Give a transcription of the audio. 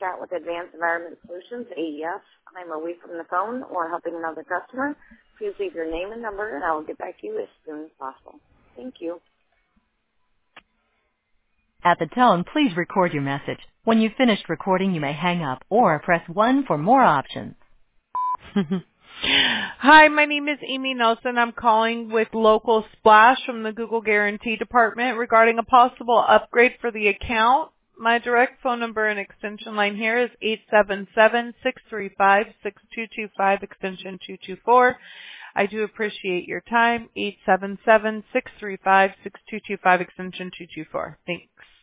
chat with Advanced Environment Solutions, AES. I'm away from the phone or helping another customer. Please leave your name and number, and I will get back to you as soon as possible. Thank you. At the tone, please record your message. When you've finished recording, you may hang up or press 1 for more options. Hi, my name is Amy Nelson. I'm calling with Local Splash from the Google Guarantee Department regarding a possible upgrade for the account. My direct phone number and extension line here is 877-635-6225, extension 224. I do appreciate your time, 877-635-6225, extension 224. Thanks.